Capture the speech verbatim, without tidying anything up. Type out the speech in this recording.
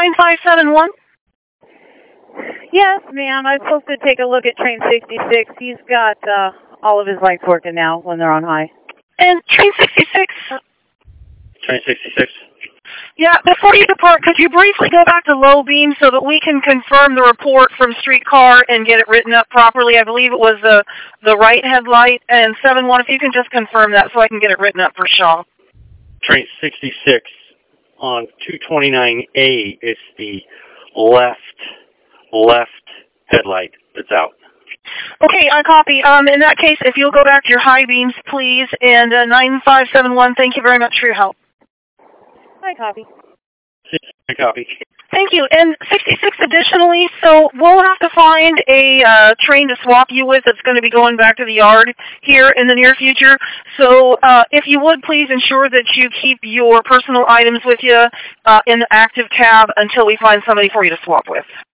nine five seven one? Yes, ma'am. I'm supposed to take a look at train sixty-six. He's got uh, all of his lights working now when they're on high. And train sixty-six? Train sixty-six. Yeah, before you depart, could you briefly go back to low beam so that we can confirm the report from streetcar and get it written up properly? I believe it was the the right headlight. And seven one, if you can just confirm that so I can get it written up for Shaw. Train sixty-six on two twenty-nine A. It's the left left headlight that's out. Okay, I copy. Um, in that case, if you'll go back to your high beams, please, and uh, nine five seven one, thank you very much for your help. I copy. I copy. Thank you. And sixty-six additionally, so we'll have to find a uh, train to swap you with that's going to be going back to the yard here in the near future. So uh, if you would, please ensure that you keep your personal items with you uh, in the active cab until we find somebody for you to swap with.